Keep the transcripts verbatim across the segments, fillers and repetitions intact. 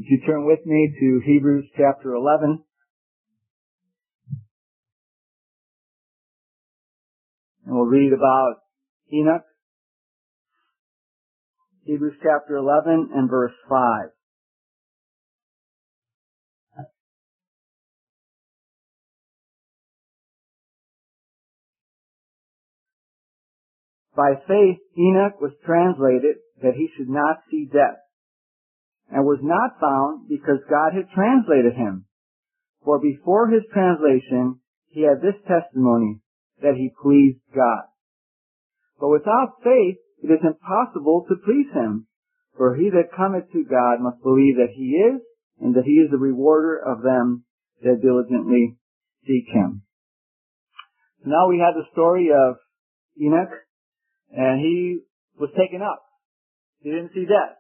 Would you turn with me to Hebrews chapter eleven? And we'll read about Enoch. Hebrews chapter eleven and verse five. By faith Enoch was translated that he should not see death, and was not found because God had translated him. For before his translation he had this testimony, that he pleased God. But without faith it is impossible to please him. For he that cometh to God must believe that he is, and that he is the rewarder of them that diligently seek him. So now we have the story of Enoch, and he was taken up. He didn't see death.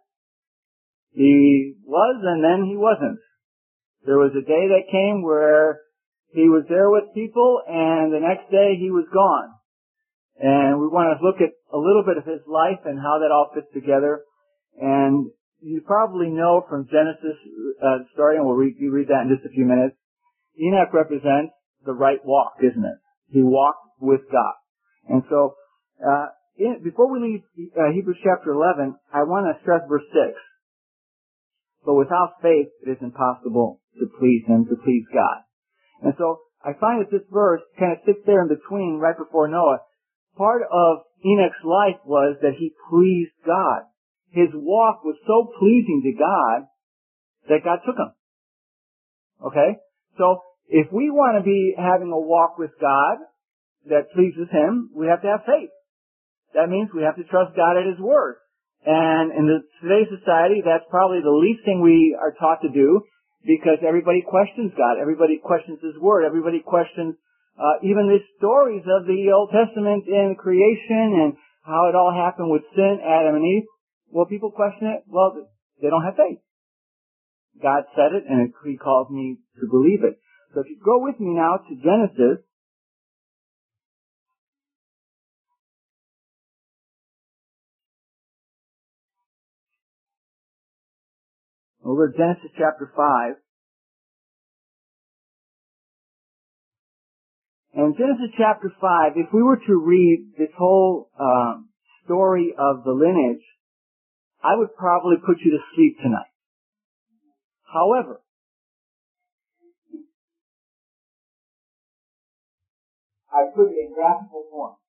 He was, and then he wasn't. There was a day that came where he was there with people, and the next day he was gone. And we want to look at a little bit of his life and how that all fits together. And you probably know from Genesis, uh, starting, we'll read, you read that in just a few minutes, Enoch represents the right walk, isn't it? He walked with God. And so, uh, in, before we leave uh, Hebrews chapter eleven, I want to stress verse six. But without faith, it is impossible to please him, to please God. And so, I find that this verse kind of sits there in between, right before Noah. Part of Enoch's life was that he pleased God. His walk was so pleasing to God that God took him. Okay? So, if we want to be having a walk with God that pleases him, we have to have faith. That means we have to trust God at his word. And in the, today's society, that's probably the least thing we are taught to do, because everybody questions God. Everybody questions his word. Everybody questions Uh, even the stories of the Old Testament in creation and how it all happened with sin, Adam and Eve. Well, people question it. Well, they don't have faith. God said it, and he calls me to believe it. So if you go with me now to Genesis, over Genesis chapter five. And Genesis chapter five, if we were to read this whole um, story of the lineage, I would probably put you to sleep tonight. However, I put it in graphical form.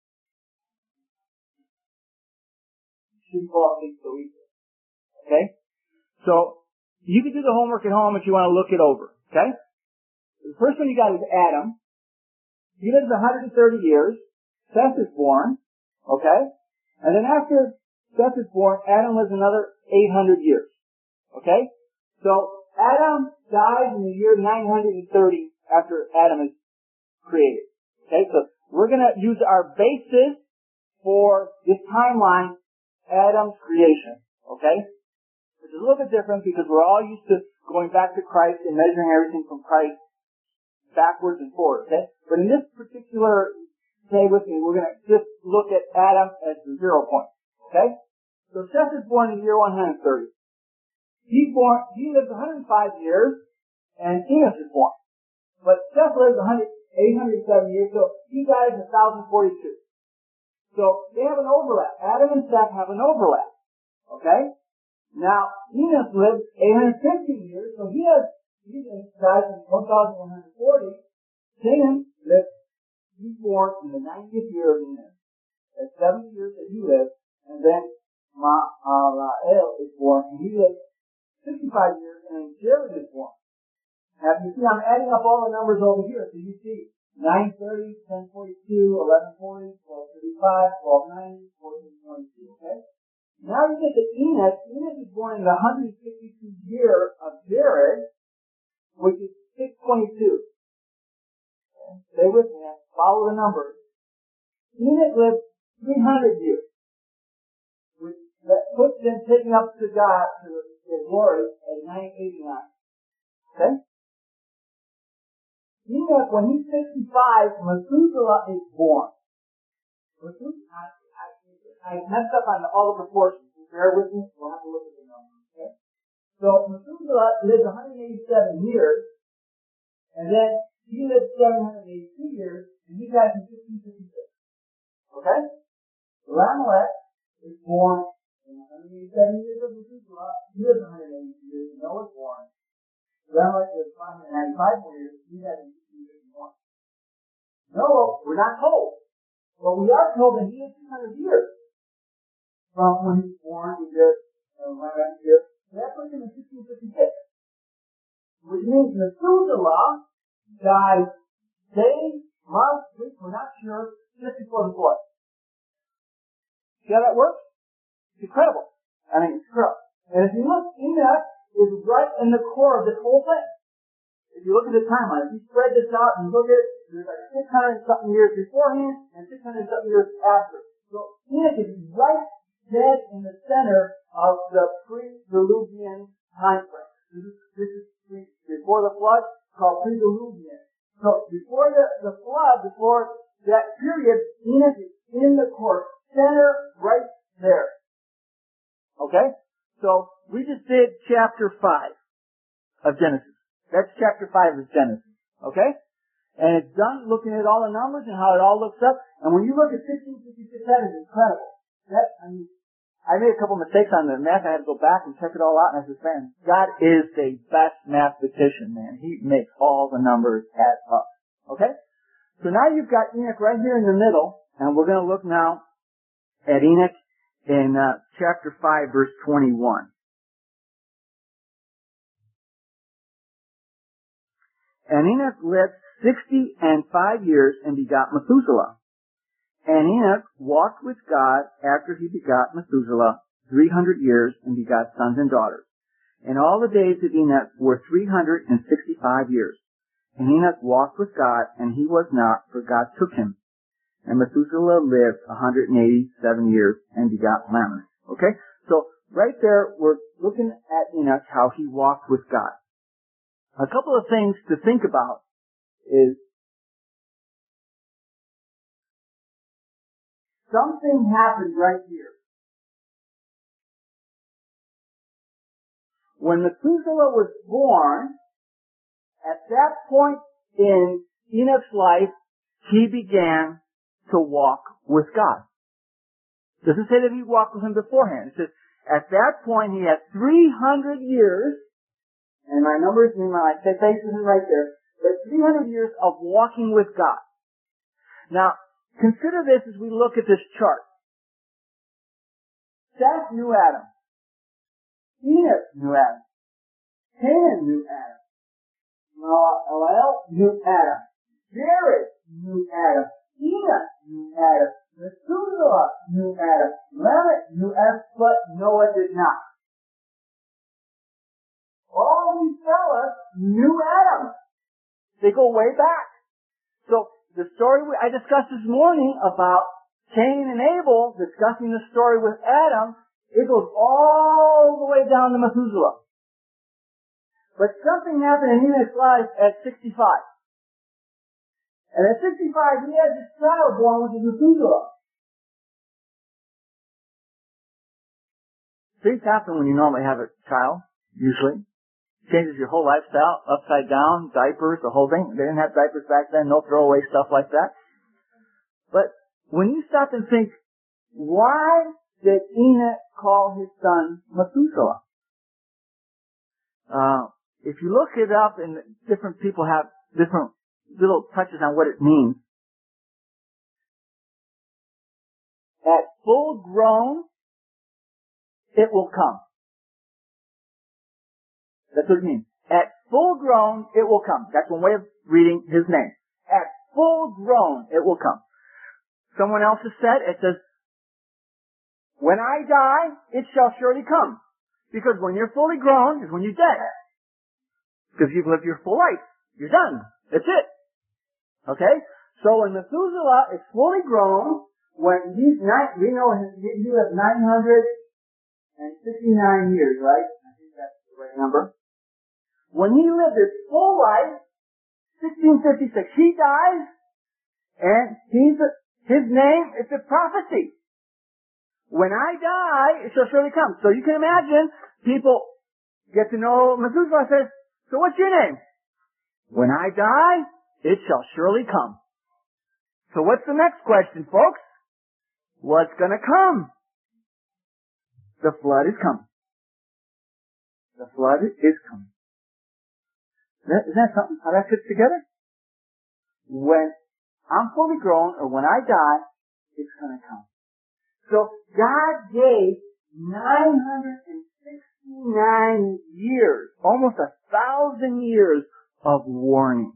You shouldn't fall asleep so easily. Okay? So, you can do the homework at home if you want to look it over. Okay? The first one you got is Adam. He lives one hundred thirty years. Seth is born. Okay? And then after Seth is born, Adam lives another eight hundred years. Okay? So, Adam dies in the year nine hundred thirty after Adam is created. Okay? So, we're going to use our basis for this timeline, Adam's creation. Okay? Which is a little bit different because we're all used to going back to Christ and measuring everything from Christ backwards and forward, okay? But in this particular, stay with me, we're going to just look at Adam as the zero point, okay? So Seth is born in the year one hundred thirty. He's born, he lives one hundred five years, and Enoch is born. But Seth lives eight hundred seven years, so he dies in one thousand forty-two. So they have an overlap. Adam and Seth have an overlap, okay? Now, Enoch lives eight hundred fifty years, so he has He died in one thousand one hundred forty. Canaan lived, he's born in the ninetieth year of Enoch. That's seventy years that he lived, and then Mahalalel is born, and he lived sixty-five years, and then Jared is born. Now, you see, I'm adding up all the numbers over here, so you see nine thirty, ten forty-two, eleven forty, twelve thirty-five, twelve ninety, fourteen twenty-two, okay? Now you get to Enoch. Enoch is born in the one hundred sixty-two year of Jared, which is six twenty-two. Okay. Stay with me. Follow the numbers. Enoch lived three hundred years, which that puts him taking up to God, to his glory, at nine eighty-nine. Okay? Enoch, when he's sixty-five, Methuselah is born. Methuselah, I, I, I messed up on all the proportions. Bear with me. We'll have to look at the numbers. Okay? So Methuselah lived one hundred eighty-seven years, and then he lived seven hundred eighty-two years, and he died in fifteen fifty-six. Okay? Lamech is born in one hundred eighty-seven years of Methuselah. He lived one hundred eighty-two years. Noah was born. Lamech lived five hundred ninety-five years. He died in fifteen fifty-one. Noah, we're not told, but we are told that he lived six hundred years from when he was born to this, uh, Lamech here. That puts him in fifteen fifty-six, which means Methuselah died days, months, weeks, we're not sure, just before the flood. See how that works? It's incredible. I mean, it's incredible. And if you look, Enoch is right in the core of this whole thing. If you look at the timeline, if you spread this out and you look at it, there's like six hundred something years beforehand and six hundred something years after. So Enoch is right dead in the center of the pre-Diluvian time frame. This is, this is pre, before the flood, called pre-Diluvian. So before the, the flood, before that period, Enoch is in the core, center right there. Okay? So we just did chapter five of Genesis. That's chapter five of Genesis. Okay? And it's done looking at all the numbers and how it all looks up. And when you look at sixteen fifty-six, that is incredible. That, I mean, I made a couple mistakes on the math. I had to go back and check it all out. And I said, man, God is the best mathematician, man. He makes all the numbers add up. Okay? So now you've got Enoch right here in the middle. And we're going to look now at Enoch in uh, chapter five, verse twenty-one. And Enoch lived sixty and five years and begot Methuselah. And Enoch walked with God after he begot Methuselah three hundred years and begot sons and daughters. And all the days of Enoch were three hundred and sixty-five years. And Enoch walked with God, and he was not, for God took him. And Methuselah lived one hundred eighty-seven years and begot Lamech. Okay? So, right there, we're looking at Enoch, how he walked with God. A couple of things to think about is something happened right here. When Methuselah was born, at that point in Enoch's life, he began to walk with God. It doesn't say that he walked with him beforehand. It says, at that point he had three hundred years, and my numbers, my face isn't right there, but three hundred years of walking with God. Now, consider this as we look at this chart. Seth knew Adam. Enoch knew Adam. Canaan knew Adam. Noah knew Adam. Jared knew Adam. Enoch knew Adam. Methuselah knew Adam. Lamech knew Adam, but Noah did not. All these fellas knew Adam. They go way back. So, the story I discussed this morning about Cain and Abel, discussing the story with Adam, it goes all the way down to Methuselah. But something happened in Enoch's life at sixty-five. And at sixty-five, he had this child born, which is Methuselah. Things happen when you normally have a child, usually. Changes your whole lifestyle, upside down, diapers, the whole thing. They didn't have diapers back then, no throwaway stuff like that. But when you stop and think, why did Enoch call his son Methuselah? Uh, if you look it up, and different people have different little touches on what it means. At full grown, it will come. That's what it means. At full grown, it will come. That's one way of reading his name. At full grown, it will come. Someone else has said, it says, when I die, it shall surely come. Because when you're fully grown is when you're dead. Because you've lived your full life. You're done. That's it. Okay? So when Methuselah is fully grown, when he's nine, we know he lived nine hundred sixty-nine years, right? I think that's the right number. When he lived his full life, sixteen fifty-six, he dies, and he's a, his name is a prophecy. When I die, it shall surely come. So you can imagine people, get to know Methuselah says, so what's your name? When I die, it shall surely come. So what's the next question, folks? What's gonna come? The flood is coming. The flood is coming. Is that, is that something? How that fits together? When I'm fully grown, or when I die, it's gonna come. So God gave nine hundred sixty-nine years, almost a thousand years of warning.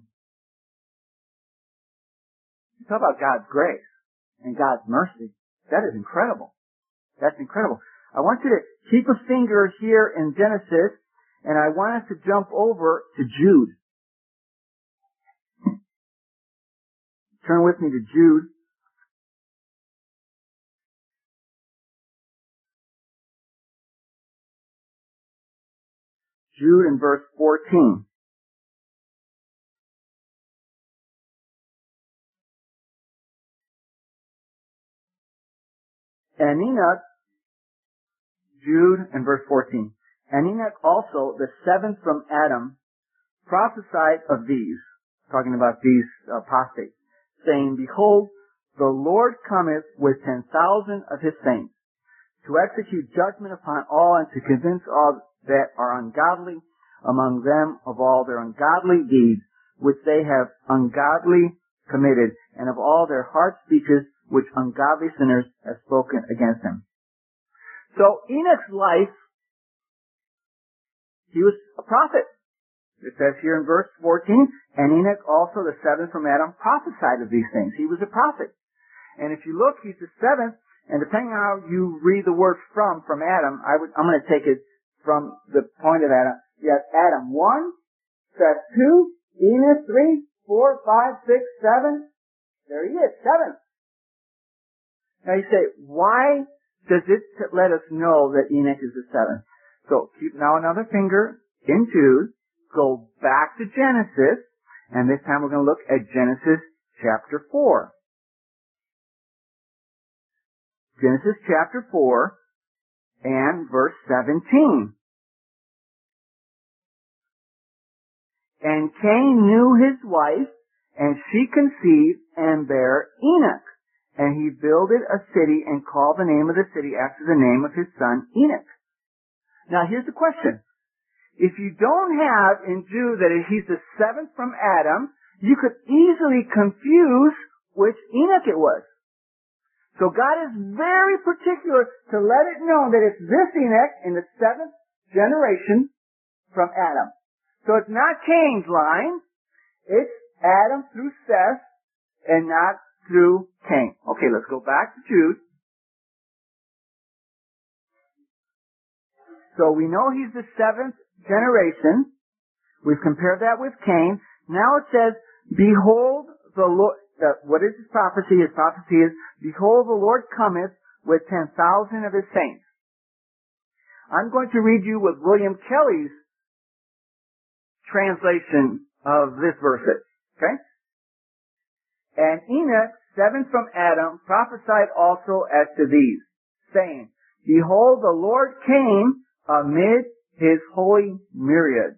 Talk about God's grace and God's mercy. That is incredible. That's incredible. I want you to keep a finger here in Genesis, and I want us to jump over to Jude. Turn with me to Jude. Jude in verse fourteen. And Enoch, Jude in verse fourteen. And Enoch also, the seventh from Adam, prophesied of these, talking about these apostates, saying, Behold, the Lord cometh with ten thousand of his saints, to execute judgment upon all, and to convince all that are ungodly among them of all their ungodly deeds, which they have ungodly committed, and of all their hard speeches, which ungodly sinners have spoken against him. So Enoch's life, he was a prophet. It says here in verse fourteen, and Enoch also, the seventh from Adam, prophesied of these things. He was a prophet. And if you look, he's the seventh, and depending on how you read the word from, from Adam, I would, I'm going to take it from the point of Adam. You have Adam one, Seth two, Enoch three, four, five, six, seven. There he is, seventh. Now you say, why does it let us know that Enoch is the seventh? So keep now another finger in Jude, go back to Genesis, and this time we're going to look at Genesis chapter four. Genesis chapter four and verse seventeen. And Cain knew his wife, and she conceived and bare Enoch. And he builded a city and called the name of the city after the name of his son Enoch. Now here's the question. If you don't have in Jude that he's the seventh from Adam, you could easily confuse which Enoch it was. So God is very particular to let it know that it's this Enoch in the seventh generation from Adam. So it's not Cain's line, it's Adam through Seth and not through Cain. Okay, let's go back to Jude. So we know he's the seventh generation. We've compared that with Cain. Now it says, Behold the Lord, uh, what is his prophecy? His prophecy is, Behold the Lord cometh with ten thousand of his saints. I'm going to read you what William Kelly's translation of this verse is. Okay? And Enoch, seventh from Adam, prophesied also as to these, saying, Behold, the Lord came amid his holy myriads.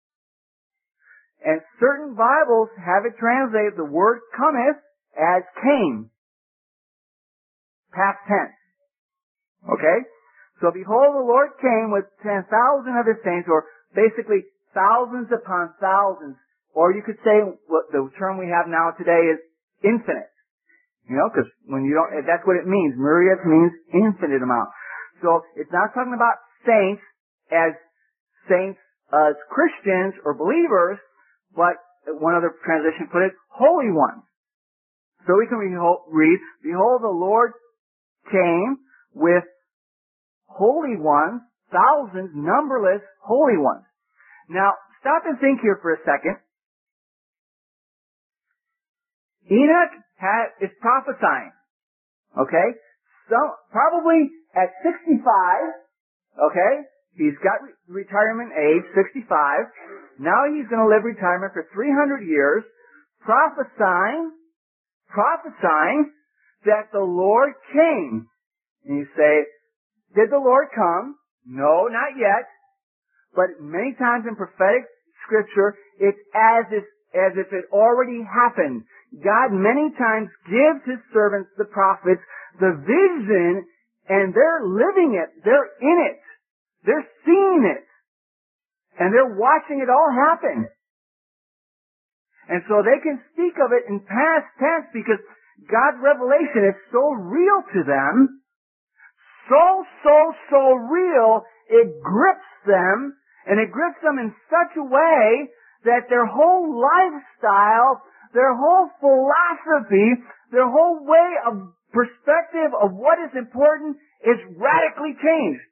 And certain Bibles have it translated, the word cometh as came. Past tense. Okay? So behold, the Lord came with ten thousand of his saints, or basically thousands upon thousands. Or you could say, what the term we have now today is infinite. You know, because when you don't, that's what it means. Myriad means infinite amount. So it's not talking about saints as saints as Christians or believers, but one other translation put it, holy ones. So we can read, Behold, the Lord came with holy ones, thousands, numberless holy ones. Now, stop and think here for a second. Enoch had, is prophesying. Okay? So, probably at sixty-five, okay? He's got re- retirement age, sixty-five. Now he's going to live retirement for three hundred years, prophesying, prophesying that the Lord came. And you say, did the Lord come? No, not yet. But many times in prophetic scripture, it's as if, as if it already happened. God many times gives His servants, the prophets, the vision, and they're living it. They're in it. They're seeing it. And they're watching it all happen. And so they can speak of it in past tense because God's revelation is so real to them. So, so, so real, it grips them, and it grips them in such a way that their whole lifestyle, their whole philosophy, their whole way of perspective of what is important is radically changed.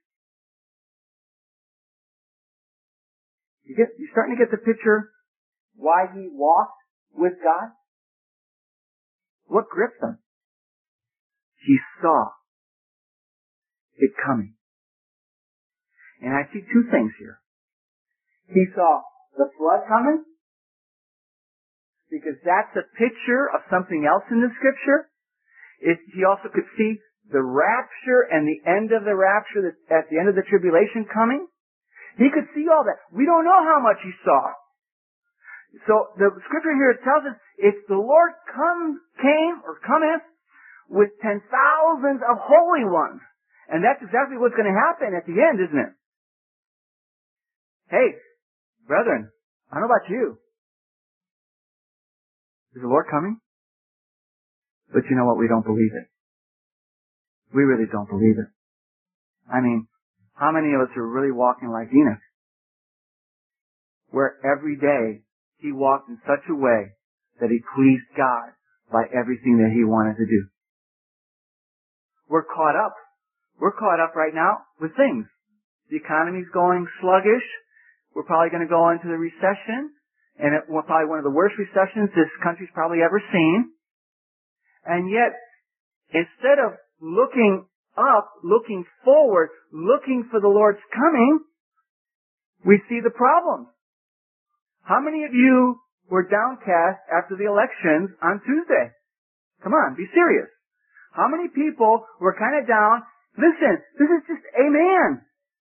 You get, you're starting to get the picture why he walked with God? What gripped him? He saw it coming. And I see two things here. He saw the flood coming, because that's a picture of something else in the scripture. It, he also could see the rapture and the end of the rapture that's at the end of the tribulation coming. He could see all that. We don't know how much he saw. So the scripture here tells us if the Lord come, came or cometh with ten thousands of holy ones. And that's exactly what's going to happen at the end, isn't it? Hey, brethren, I don't know about you. Is the Lord coming? But you know what? We don't believe it. We really don't believe it. I mean, how many of us are really walking like Enoch? Where every day he walked in such a way that he pleased God by everything that he wanted to do. We're caught up. We're caught up right now with things. The economy's going sluggish. We're probably going to go into the recession. And it was probably one of the worst recessions this country's probably ever seen. And yet, instead of looking up, looking forward, looking for the Lord's coming, we see the problems. How many of you were downcast after the elections on Tuesday? Come on, be serious. How many people were kind of down? Listen, this is just a man.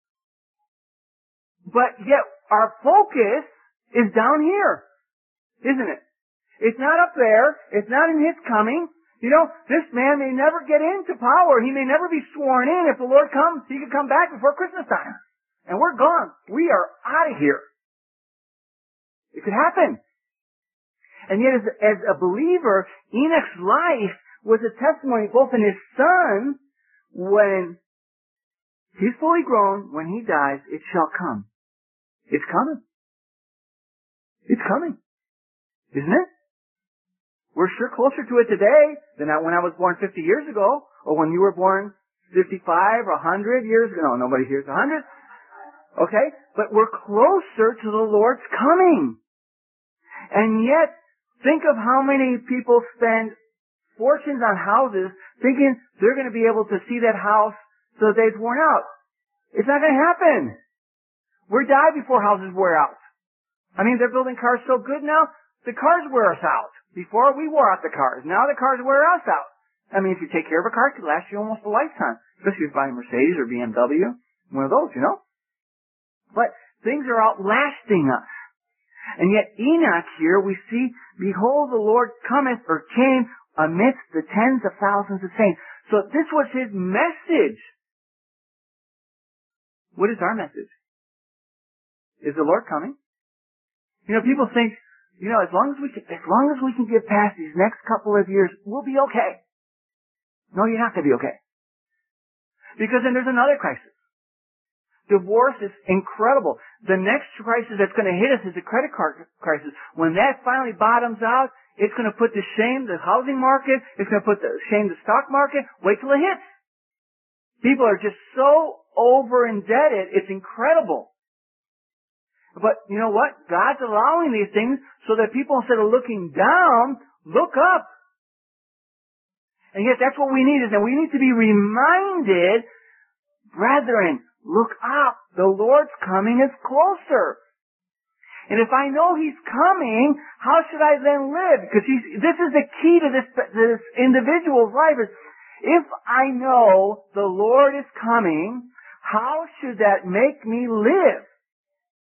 But yet, our focus is down here, isn't it? It's not up there. It's not in his coming. You know, this man may never get into power. He may never be sworn in. If the Lord comes, he could come back before Christmas time. And we're gone. We are out of here. It could happen. And yet, as, as a believer, Enoch's life was a testimony both in his son, when he's fully grown, when he dies, it shall come. It's coming. It's coming. Isn't it? We're sure closer to it today than when I was born fifty years ago, or when you were born fifty-five or one hundred years ago. No, nobody here's one hundred. Okay? But we're closer to the Lord's coming. And yet, think of how many people spend fortunes on houses thinking they're going to be able to see that house so that it's worn out. It's not going to happen. We die before houses wear out. I mean, they're building cars so good now, the cars wear us out. Before, we wore out the cars. Now the cars wear us out. I mean, if you take care of a car, it could last you almost a lifetime. Especially if you buy a Mercedes or B M W. One of those, you know? But things are outlasting us. And yet Enoch here, we see, behold, the Lord cometh or came amidst the tens of thousands of saints. So this was his message. What is our message? Is the Lord coming? You know, people think, you know, as long as we can, as long as we can get past these next couple of years, we'll be okay. No, you're not going to be okay. Because then there's another crisis. Divorce is incredible. The next crisis that's going to hit us is the credit card crisis. When that finally bottoms out, it's going to put to shame the housing market. It's going to put to shame the stock market. Wait till it hits. People are just so over indebted. It's incredible. But you know what? God's allowing these things so that people, instead of looking down, look up. And yet that's what we need, is that we need to be reminded, brethren, look up. The Lord's coming is closer. And if I know He's coming, how should I then live? Because he's, this is the key to this, this individual's life. Is if I know the Lord is coming, how should that make me live?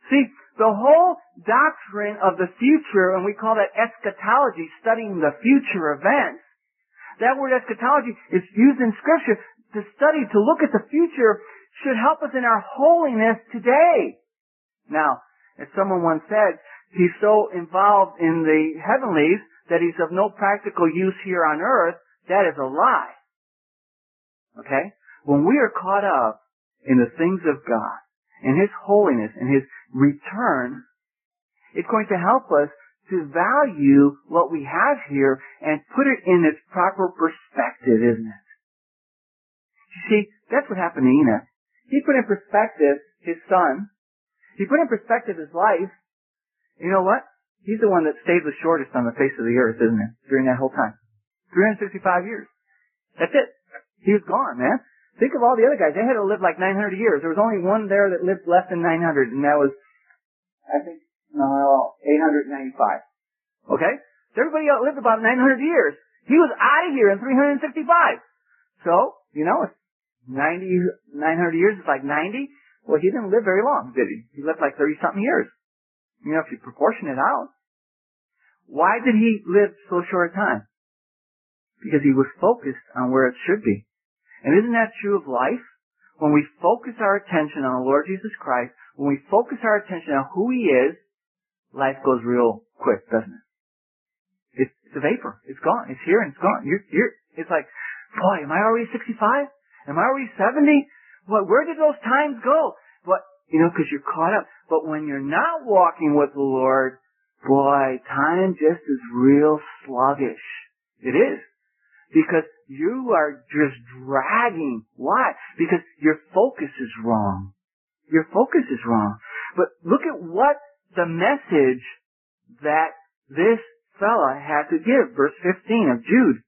See, the whole doctrine of the future, and we call that eschatology, studying the future events, that word eschatology is used in Scripture to study, to look at the future, should help us in our holiness today. Now, as someone once said, he's so involved in the heavenlies that he's of no practical use here on earth. That is a lie. Okay? When we are caught up in the things of God, in His holiness, and His return, it's going to help us to value what we have here and put it in its proper perspective, isn't it? You see, that's what happened to Enoch. He put in perspective his son. He put in perspective his life. You know what? He's the one that stayed the shortest on the face of the earth, isn't it? During that whole time. three hundred sixty-five years. That's it. He was gone, man. Think of all the other guys. They had to live like nine hundred years. There was only one there that lived less than nine hundred, and that was, I think, no, eight hundred ninety-five. Okay? So everybody else lived about nine hundred years. He was out of here in three hundred sixty-five. So, you know, it's ninety, nine hundred years is like ninety. Well, he didn't live very long, did he? He lived like thirty-something years. You know, if you proportion it out. Why did he live so short a time? Because he was focused on where it should be. And isn't that true of life? When we focus our attention on the Lord Jesus Christ, when we focus our attention on who He is, life goes real quick, doesn't it? It's, it's a vapor. It's gone. It's here and it's gone. You're, you're, it's like, boy, am I already sixty-five? Am I already seventy? What, where did those times go? What, you know, because you're caught up. But when you're not walking with the Lord, boy, time just is real sluggish. It is. Because you are just dragging. Why? Because your focus is wrong. Your focus is wrong. But look at what the message that this fella had to give. Verse fifteen of Jude.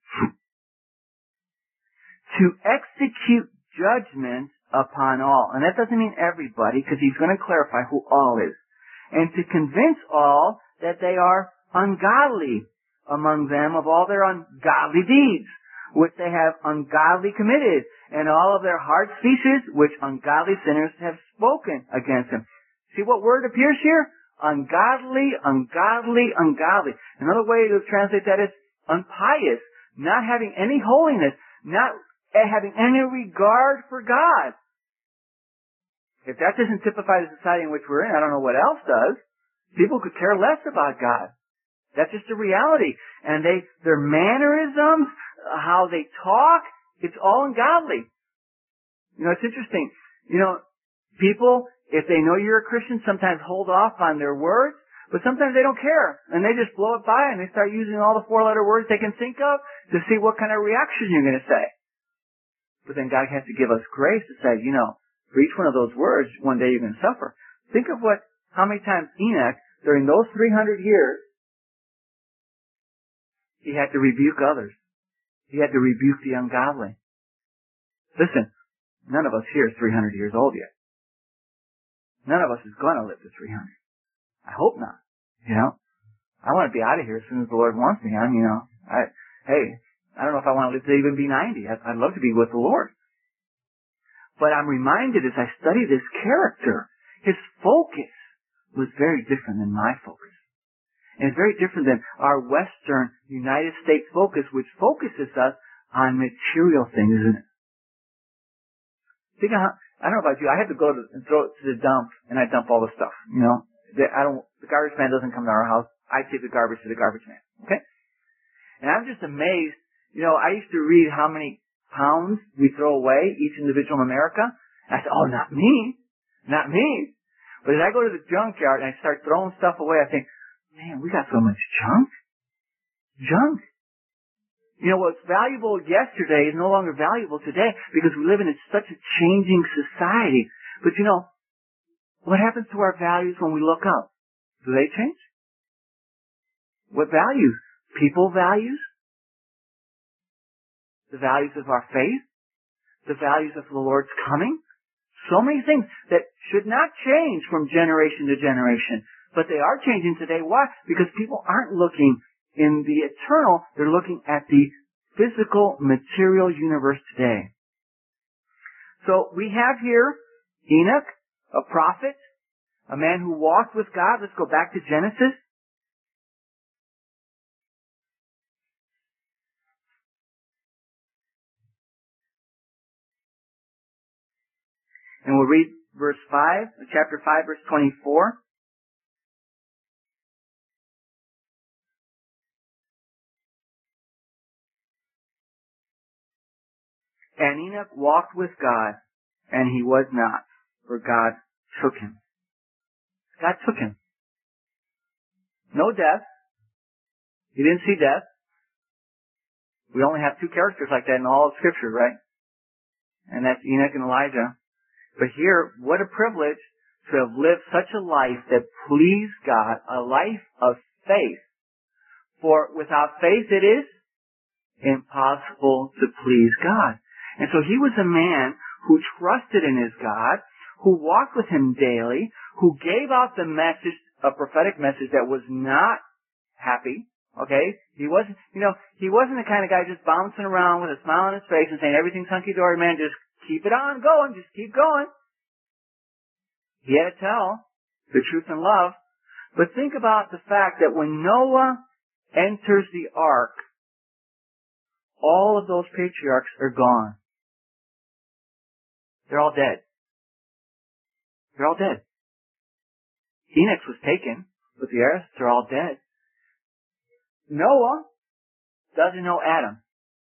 To execute judgment upon all. And that doesn't mean everybody, because he's going to clarify who all is. And to convince all that they are ungodly among them of all their ungodly deeds, which they have ungodly committed, and all of their hard speeches, which ungodly sinners have spoken against him. See what word appears here? Ungodly, ungodly, ungodly. Another way to translate that is unpious, not having any holiness, not having any regard for God. If that doesn't typify the society in which we're in, I don't know what else does. People could care less about God. That's just a reality. And they, their mannerisms, how they talk, it's all ungodly. You know, it's interesting. You know, people, if they know you're a Christian, sometimes hold off on their words, but sometimes they don't care. And they just blow it by and they start using all the four-letter words they can think of to see what kind of reaction you're going to say. But then God has to give us grace to say, you know, for each one of those words, one day you're going to suffer. Think of what, how many times Enoch, during those three hundred years, he had to rebuke others. He had to rebuke the ungodly. Listen, none of us here is three hundred years old yet. None of us is going to live to three hundred. I hope not. You know, I want to be out of here as soon as the Lord wants me. I'm, you know, I, hey, I don't know if I want to live to even be ninety. I'd, I'd love to be with the Lord. But I'm reminded as I study this character, his focus was very different than my focus. And it's very different than our Western United States focus, which focuses us on material things, isn't it? Think how, I don't know about you, I have to go to, and throw it to the dump, and I dump all the stuff, you know? I don't, the garbage man doesn't come to our house. I take the garbage to the garbage man, okay? And I'm just amazed, you know, I used to read how many pounds we throw away, each individual in America. And I said, oh, not me. Not me. But as I go to the junkyard and I start throwing stuff away, I think, man, we got so much junk. Junk. You know, what's valuable yesterday is no longer valuable today because we live in such a changing society. But you know, what happens to our values when we look up? Do they change? What values? People values? The values of our faith? The values of the Lord's coming? So many things that should not change from generation to generation. But they are changing today. Why? Because people aren't looking in the eternal. They're looking at the physical, material universe today. So we have here Enoch, a prophet, A man who walked with God. Let's go back to Genesis. And we'll read verse five, chapter five, verse twenty-four. And Enoch walked with God, and he was not, for God took him. God took him. No death. He didn't see death. We only have two characters like that in all of Scripture, right? And that's Enoch and Elijah. But here, what a privilege to have lived such a life that pleased God, a life of faith. For without faith it is impossible to please God. And so he was a man who trusted in his God, who walked with him daily, who gave out the message, a prophetic message that was not happy. Okay? He wasn't, you know, he wasn't the kind of guy just bouncing around with a smile on his face and saying everything's hunky-dory, man, just keep it on going, just keep going. He had to tell the truth in love. But think about the fact that when Noah enters the ark, all of those patriarchs are gone. They're all dead. They're all dead. Enoch was taken, but the rest are all dead. Noah doesn't know Adam.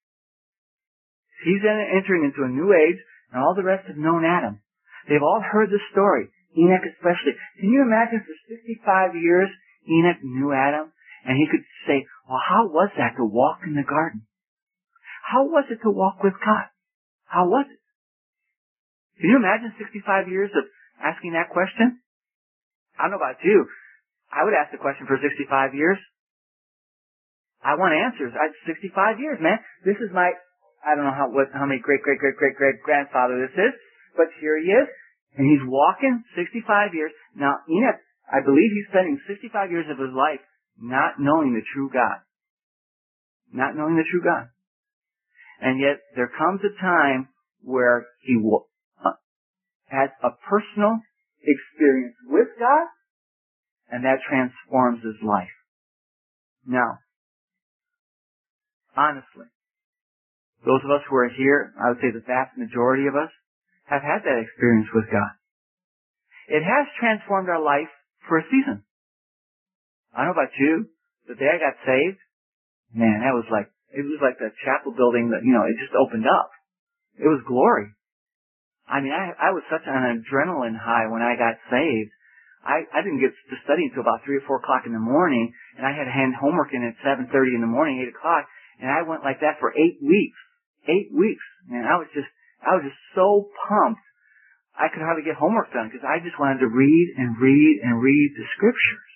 He's entering into a new age, and all the rest have known Adam. They've all heard the story, Enoch especially. Can you imagine for sixty-five years, Enoch knew Adam, and he could say, well, how was that to walk in the garden? How was it to walk with God? How was it? Can you imagine sixty-five years of asking that question? I don't know about you. I would ask the question for sixty-five years. I want answers. I sixty-five years, man. This is my, I don't know how what how many great great great great great grandfather this is, but here he is, and he's walking sixty-five years. Now, Enoch, I believe he's spending sixty-five years of his life not knowing the true God. Not knowing the true God. And yet, there comes a time where he will, uh, has a personal experience with God, and that transforms his life. Now, honestly, those of us who are here, I would say the vast majority of us, have had that experience with God. It has transformed our life for a season. I don't know about you, the day I got saved, man, that was like, it was like the chapel building that, you know, it just opened up. It was glory. I mean, I, I was such an adrenaline high when I got saved. I, I didn't get to study until about three or four o'clock in the morning, and I had to hand homework in at seven thirty in the morning, eight o'clock, and I went like that for eight weeks. Eight weeks. Man, I was just, I was just so pumped. I could hardly get homework done because I just wanted to read and read and read the scriptures.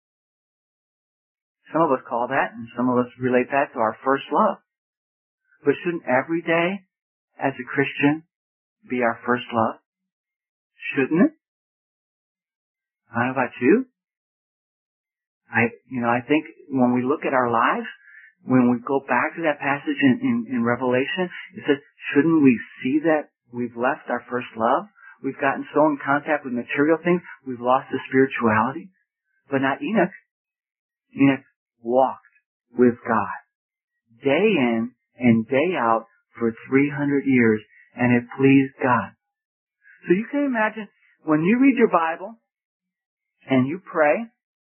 Some of us call that, and some of us relate that to our first love. But shouldn't every day, as a Christian, be our first love? Shouldn't it? I don't know about you. I, you know, I think when we look at our lives, when we go back to that passage in, in, in Revelation, it says, shouldn't we see that we've left our first love? We've gotten so in contact with material things, we've lost the spirituality. But not Enoch. Enoch walked with God day in and day out for three hundred years, and it pleased God. So you can imagine when you read your Bible and you pray,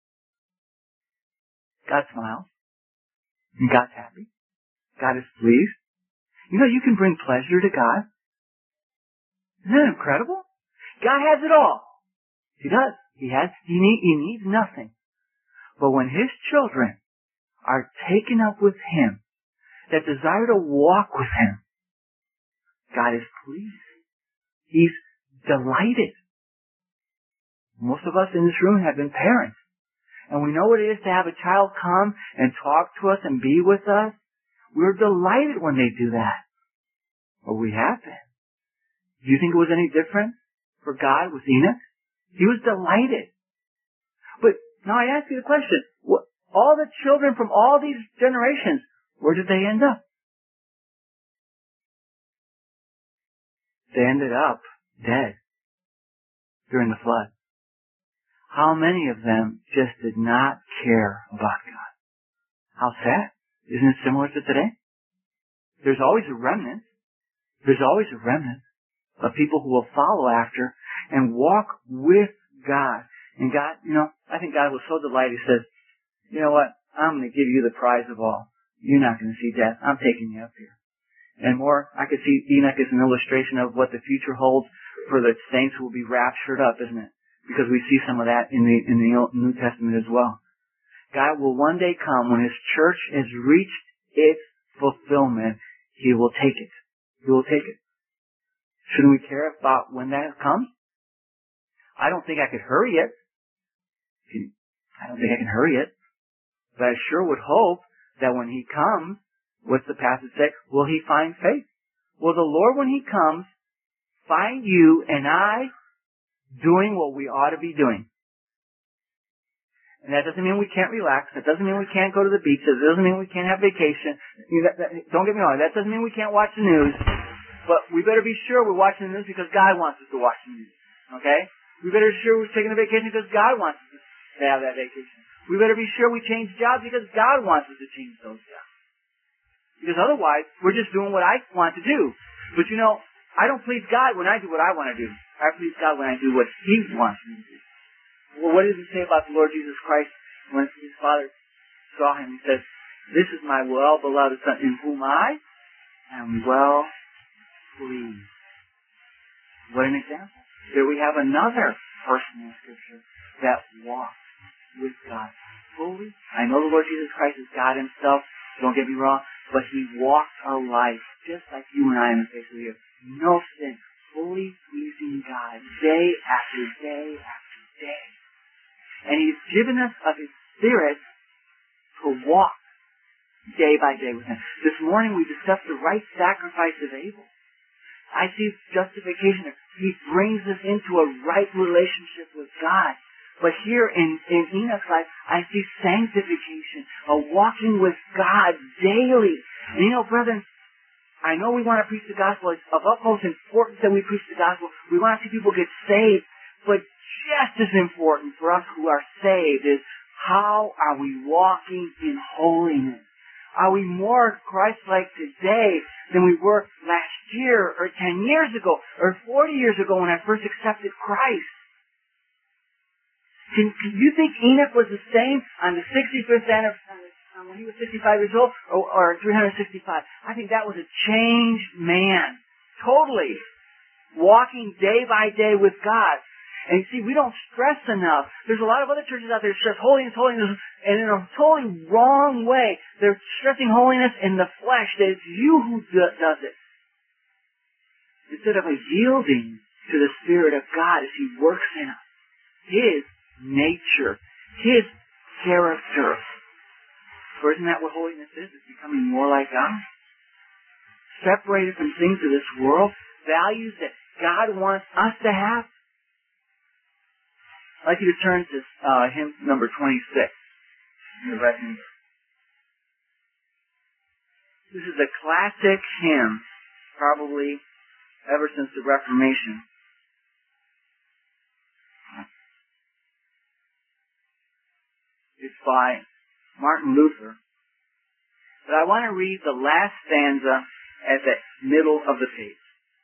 God smiles, and God's happy. God is pleased. You know, you can bring pleasure to God. Isn't that incredible? God has it all. He does. He has. He, need, he needs nothing. But when His children are taken up with Him, that desire to walk with Him, God is pleased. He's delighted. Most of us in this room have been parents. And we know what it is to have a child come and talk to us and be with us. We're delighted when they do that. Or we have been. Do you think it was any different for God with Enoch? He was delighted. But now I ask you the question, what, all the children from all these generations, where did they end up? They ended up dead during the flood. how many of them just did not care about God? How sad. Isn't it similar to today? There's always a remnant. There's always a remnant of people who will follow after and walk with God. And God, you know, I think God was so delighted. He says, you know what? I'm going to give you the prize of all. You're not going to see death. I'm taking you up here. And more, I could see Enoch as an illustration of what the future holds for the saints who will be raptured up, isn't it? Because we see some of that in the, in the New Testament as well. God will one day come when His church has reached its fulfillment. He will take it. He will take it. Shouldn't we care about when that comes? I don't think I could hurry it. I don't think I can hurry it. But I sure would hope that when He comes, what's the passage say? Will He find faith? Will the Lord, when He comes, find you and I doing what we ought to be doing? And that doesn't mean we can't relax. That doesn't mean we can't go to the beach. That doesn't mean we can't have vacation. That, that, don't get me wrong. That doesn't mean we can't watch the news. But we better be sure we're watching the news because God wants us to watch the news. Okay? We better be sure we're taking a vacation because God wants us to have that vacation. We better be sure we change jobs because God wants us to change those jobs. Because otherwise, we're just doing what I want to do. But you know, I don't please God when I do what I want to do. I please God when I do what He wants me to do. Well, what did He say about the Lord Jesus Christ when His Father saw Him? He said, this is my well-beloved Son in whom I am well pleased. What an example. Here we have another person in Scripture that walked with God fully. I know the Lord Jesus Christ is God Himself, don't get me wrong, but He walked a life just like you and I in the face of the earth. No sin, fully pleasing God day after day after day. And He's given us of His Spirit to walk day by day with Him. This morning we discussed the right sacrifice of Abel. I see justification. He brings us into a right relationship with God. But here in, in Enoch's life, I see sanctification, a walking with God daily. And you know, brethren, I know we want to preach the gospel. It's of utmost importance that we preach the gospel. We want to see people get saved. But just as important for us who are saved is how are we walking in holiness? Are we more Christ-like today than we were last year or ten years ago or forty years ago when I first accepted Christ? Can, can you think Enoch was the same on the sixty-fifth anniversary, uh, when he was sixty-five years old, or, or three hundred sixty-five? I think that was a changed man. Totally. Walking day by day with God. And you see, we don't stress enough. There's a lot of other churches out there that stress holiness, holiness, and in a totally wrong way. They're stressing holiness in the flesh, that it's you who do, does it. Instead of a yielding to the Spirit of God as He works in us. His nature. His character. For isn't that what holiness is? It's becoming more like God. Separated from things of this world. Values that God wants us to have. I'd like you to turn to uh, hymn number twenty-six. In the record. This is a classic hymn, probably ever since the Reformation. It's by Martin Luther. But I want to read the last stanza at the middle of the page.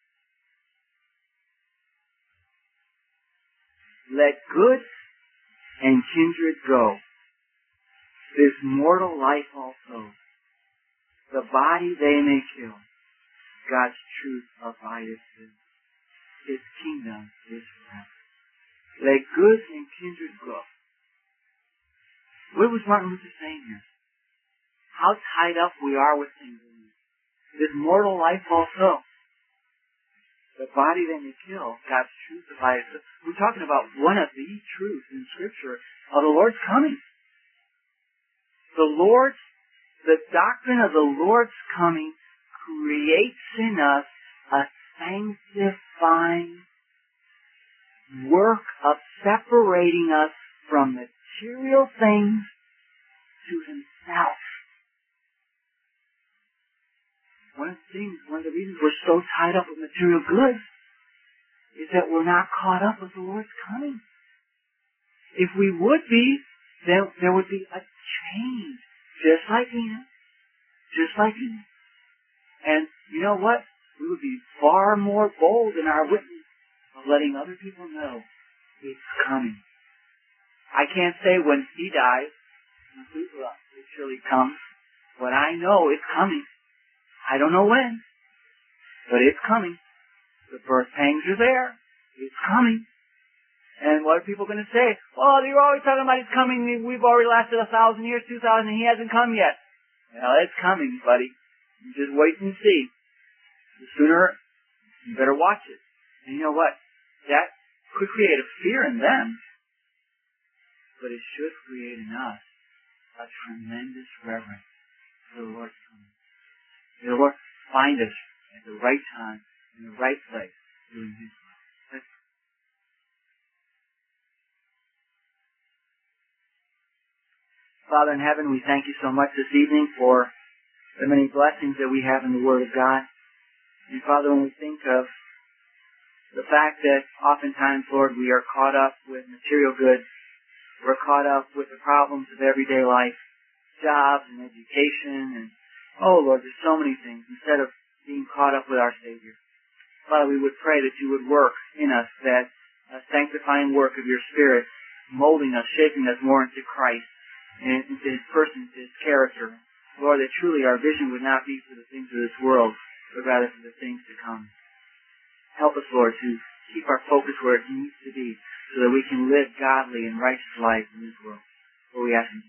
Let goods and kindred go, this mortal life also. The body they may kill, God's truth abideth still. His kingdom is forever. Let goods and kindred go. What was Martin Luther saying here? How tied up we are with things in this. This mortal life also. The body they may kill, God's truth abideth still. We're talking about one of the truths in Scripture of the Lord's coming. The Lord's, the doctrine of the Lord's coming creates in us a sanctifying work of separating us from material things to Himself. One of the things, one of the reasons we're so tied up with material goods is that we're not caught up with the Lord's coming. If we would be, then there would be a change. Just like Enoch. Just like Enoch. And you know what? We would be far more bold in our witness of letting other people know it's coming. I can't say when he dies, Methuselah will surely come, but I know it's coming. I don't know when, but it's coming. The birth pangs are there. It's coming. And what are people going to say? Oh, you're always talking about it's coming. We've already lasted a thousand years, two thousand, and he hasn't come yet. Well, it's coming, buddy. You just wait and see. The sooner, you better watch it. And you know what? That could create a fear in them, but it should create in us a tremendous reverence for the Lord's coming. May the Lord find us at the right time, in the right place, doing His will. Let's Father in heaven, we thank you so much this evening for the many blessings that we have in the Word of God. And Father, when we think of the fact that oftentimes, Lord, we are caught up with material goods, we're caught up with the problems of everyday life, jobs and education, and oh Lord, there's so many things, instead of being caught up with our Savior. Father, we would pray that you would work in us that uh, sanctifying work of your Spirit, molding us, shaping us more into Christ, and into His person, into His character. Lord, that truly our vision would not be for the things of this world, but rather for the things to come. Help us, Lord, to keep our focus where it needs to be, so that we can live godly and righteous lives in this world. For we ask in